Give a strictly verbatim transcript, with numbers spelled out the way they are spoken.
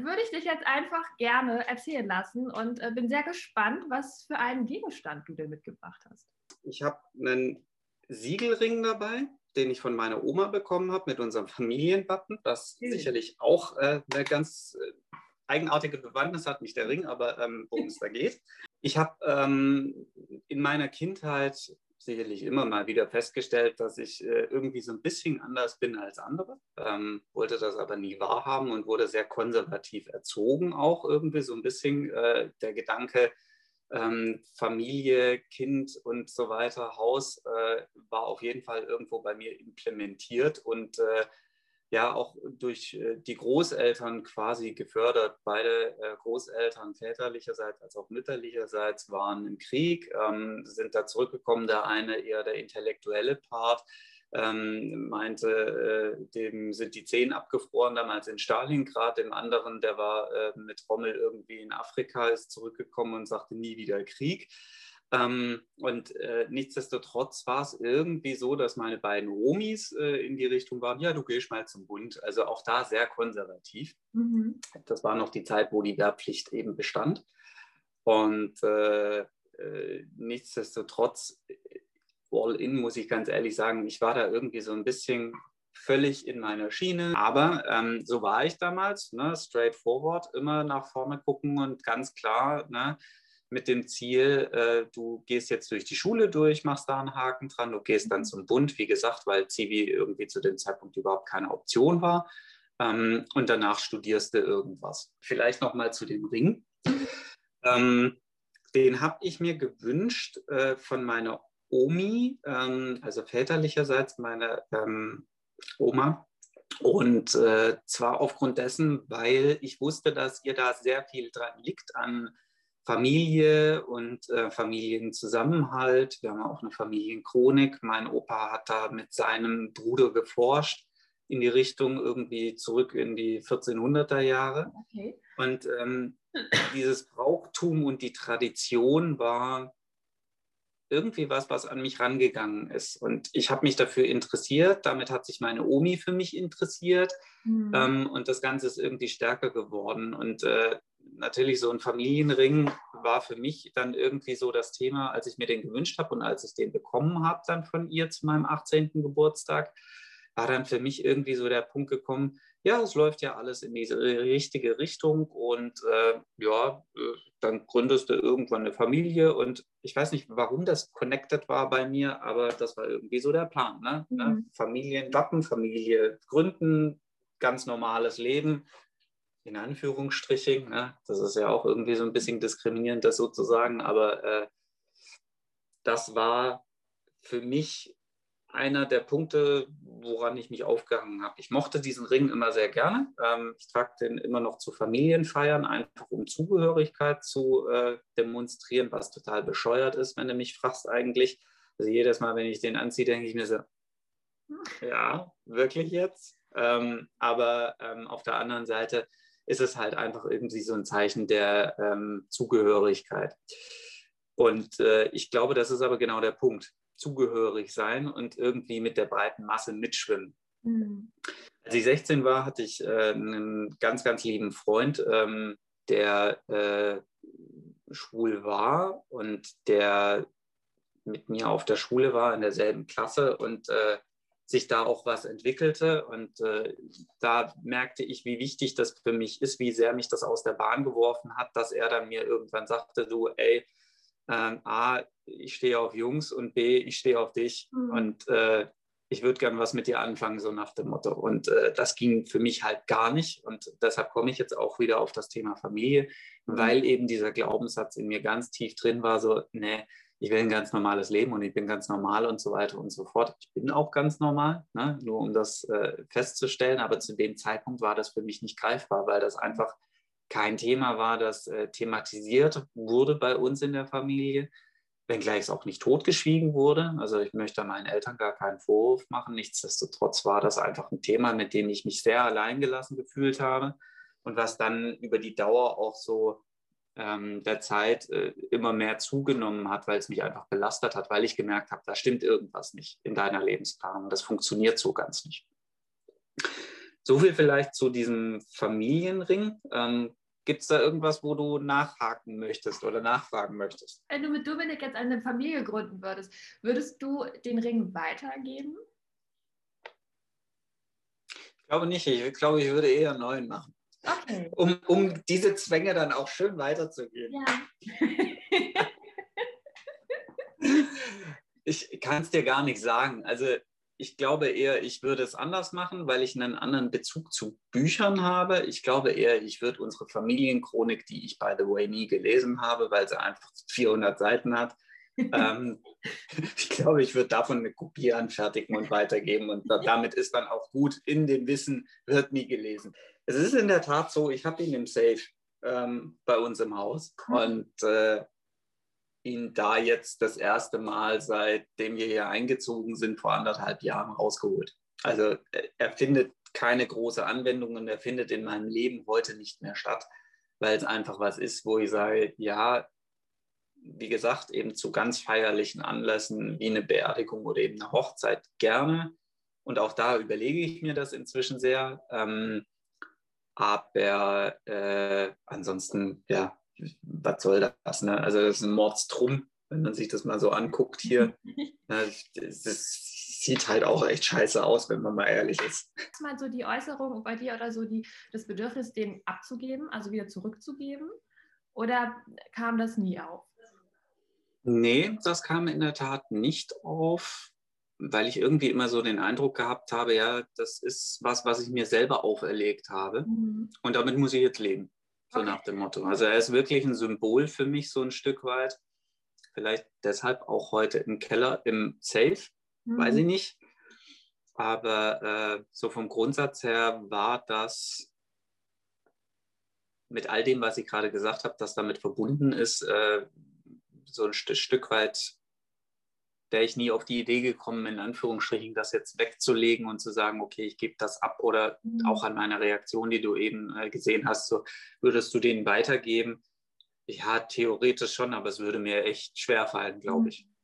würde ich dich jetzt einfach gerne erzählen lassen und äh, bin sehr gespannt, was für einen Gegenstand du dir mitgebracht hast. Ich habe einen Siegelring dabei, den ich von meiner Oma bekommen habe mit unserem Familienwappen, das mhm. sicherlich auch äh, eine ganz äh, eigenartige Bewandtnis hat, nicht der Ring, aber ähm, worum es da geht. Ich habe ähm, in meiner Kindheit sicherlich immer mal wieder festgestellt, dass ich äh, irgendwie so ein bisschen anders bin als andere, ähm, wollte das aber nie wahrhaben und wurde sehr konservativ erzogen auch irgendwie, so ein bisschen äh, der Gedanke, ähm, Familie, Kind und so weiter, Haus äh, war auf jeden Fall irgendwo bei mir implementiert und äh, ja auch durch äh, die Großeltern quasi gefördert. Beide äh, Großeltern väterlicherseits als auch mütterlicherseits waren im Krieg, ähm, sind da zurückgekommen. Der eine eher der intellektuelle Part, ähm, meinte, äh, dem sind die Zehen abgefroren, damals in Stalingrad. Dem anderen, der war äh, mit Rommel irgendwie in Afrika, ist zurückgekommen und sagte, nie wieder Krieg. Ähm, und äh, nichtsdestotrotz war es irgendwie so, dass meine beiden Omis äh, in die Richtung waren, ja, du gehst mal zum Bund. Also auch da sehr konservativ. Mhm. Das war noch die Zeit, wo die Wehrpflicht eben bestand. Und äh, äh, nichtsdestotrotz, all in, muss ich ganz ehrlich sagen, ich war da irgendwie so ein bisschen völlig in meiner Schiene. Aber ähm, so war ich damals, ne, straightforward, immer nach vorne gucken und ganz klar, ne, mit dem Ziel, äh, du gehst jetzt durch die Schule durch, machst da einen Haken dran, du gehst dann zum Bund, wie gesagt, weil Zivi irgendwie zu dem Zeitpunkt überhaupt keine Option war. Ähm, und danach studierst du irgendwas. Vielleicht nochmal zu dem Ring. Ähm, den habe ich mir gewünscht äh, von meiner Omi, ähm, also väterlicherseits meine ähm, Oma. Und äh, zwar aufgrund dessen, weil ich wusste, dass ihr da sehr viel dran liegt an Familie und äh, Familienzusammenhalt. Wir haben auch eine Familienchronik. Mein Opa hat da mit seinem Bruder geforscht in die Richtung irgendwie zurück in die vierzehnhunderter Jahre. Okay. Und ähm, dieses Brauchtum und die Tradition war irgendwie was, was an mich rangegangen ist. Und ich habe mich dafür interessiert. Damit hat sich meine Omi für mich interessiert. Mhm. Ähm, und das Ganze ist irgendwie stärker geworden. Und äh, natürlich so ein Familienring war für mich dann irgendwie so das Thema, als ich mir den gewünscht habe und als ich den bekommen habe dann von ihr zu meinem achtzehnten Geburtstag, war dann für mich irgendwie so der Punkt gekommen, ja, es läuft ja alles in diese richtige Richtung und äh, ja, dann gründest du irgendwann eine Familie und ich weiß nicht, warum das connected war bei mir, aber das war irgendwie so der Plan, ne? Mhm. ne? Familienwappen, Familie gründen, ganz normales Leben, in Anführungsstrichen, ne? Das ist ja auch irgendwie so ein bisschen diskriminierend, das sozusagen, aber äh, das war für mich einer der Punkte, woran ich mich aufgehangen habe. Ich mochte diesen Ring immer sehr gerne. Ähm, ich trage den immer noch zu Familienfeiern, einfach um Zugehörigkeit zu äh, demonstrieren, was total bescheuert ist, wenn du mich fragst eigentlich. Also jedes Mal, wenn ich den anziehe, denke ich mir so, ja, wirklich jetzt? Ähm, aber ähm, auf der anderen Seite ist es halt einfach irgendwie so ein Zeichen der ähm, Zugehörigkeit. Und äh, ich glaube, das ist aber genau der Punkt. Zugehörig sein und irgendwie mit der breiten Masse mitschwimmen. Mhm. Als ich sechzehn war, hatte ich äh, einen ganz, ganz lieben Freund, ähm, der äh, schwul war und der mit mir auf der Schule war, in derselben Klasse und äh, sich da auch was entwickelte. Und äh, da merkte ich, wie wichtig das für mich ist, wie sehr mich das aus der Bahn geworfen hat, dass er dann mir irgendwann sagte, du, ey, Ähm, A, ich stehe auf Jungs und B, ich stehe auf dich mhm. und äh, ich würde gern was mit dir anfangen, so nach dem Motto. Und äh, das ging für mich halt gar nicht und deshalb komme ich jetzt auch wieder auf das Thema Familie, mhm. weil eben dieser Glaubenssatz in mir ganz tief drin war, so, nee, ich will ein ganz normales Leben und ich bin ganz normal und so weiter und so fort. Ich bin auch ganz normal, ne? Nur um das äh, festzustellen, aber zu dem Zeitpunkt war das für mich nicht greifbar, weil das einfach kein Thema war, das äh, thematisiert wurde bei uns in der Familie, wenngleich es auch nicht totgeschwiegen wurde. Also ich möchte meinen Eltern gar keinen Vorwurf machen. Nichtsdestotrotz war das einfach ein Thema, mit dem ich mich sehr alleingelassen gefühlt habe und was dann über die Dauer auch so ähm, der Zeit äh, immer mehr zugenommen hat, weil es mich einfach belastet hat, weil ich gemerkt habe, da stimmt irgendwas nicht in deiner Lebensplanung. Das funktioniert so ganz nicht. so viel vielleicht zu diesem Familienring. Ähm, Gibt es da irgendwas, wo du nachhaken möchtest oder nachfragen möchtest? Wenn du mit Dominik jetzt eine Familie gründen würdest, würdest du den Ring weitergeben? Ich glaube nicht. Ich glaube, ich würde eher einen neuen machen. Okay. Um, um diese Zwänge dann auch schön weiterzugeben. Ja. Ich kann es dir gar nicht sagen. Also ich glaube eher, ich würde es anders machen, weil ich einen anderen Bezug zu Büchern habe. Ich glaube eher, ich würde unsere Familienchronik, die ich, by the way, nie gelesen habe, weil sie einfach vierhundert Seiten hat, ähm, ich glaube, ich würde davon eine Kopie anfertigen und weitergeben. Und damit ist dann auch gut in dem Wissen, wird nie gelesen. Es ist in der Tat so, ich habe ihn im Safe ähm, bei uns im Haus. Und äh, ihn da jetzt das erste Mal, seitdem wir hier eingezogen sind, vor anderthalb Jahren rausgeholt. Also er findet keine große Anwendung und er findet in meinem Leben heute nicht mehr statt, weil es einfach was ist, wo ich sage, ja, wie gesagt, eben zu ganz feierlichen Anlässen wie eine Beerdigung oder eben eine Hochzeit gerne. Und auch da überlege ich mir das inzwischen sehr. Ähm, aber äh, ansonsten, ja, was soll das? Ne? Also das ist ein Mordstrum, wenn man sich das mal so anguckt hier. Das, das sieht halt auch echt scheiße aus, wenn man mal ehrlich ist. Hast du mal so die Äußerung bei dir oder so die, das Bedürfnis, den abzugeben, also wieder zurückzugeben? Oder kam das nie auf? Nee, das kam in der Tat nicht auf, weil ich irgendwie immer so den Eindruck gehabt habe, ja, das ist was, was ich mir selber auferlegt habe. Mhm. Und damit muss ich jetzt leben. So okay. Nach dem Motto. Also er ist wirklich ein Symbol für mich so ein Stück weit. Vielleicht deshalb auch heute im Keller, im Safe, mhm. weiß ich nicht. Aber äh, so vom Grundsatz her war das mit all dem, was ich gerade gesagt habe, das damit verbunden ist, äh, so ein St- Stück weit, wäre ich nie auf die Idee gekommen, in Anführungsstrichen, das jetzt wegzulegen und zu sagen, okay, ich gebe das ab oder mhm. auch an meiner Reaktion, die du eben äh, gesehen hast, so würdest du denen weitergeben? Ja, theoretisch schon, aber es würde mir echt schwer fallen, glaube ich.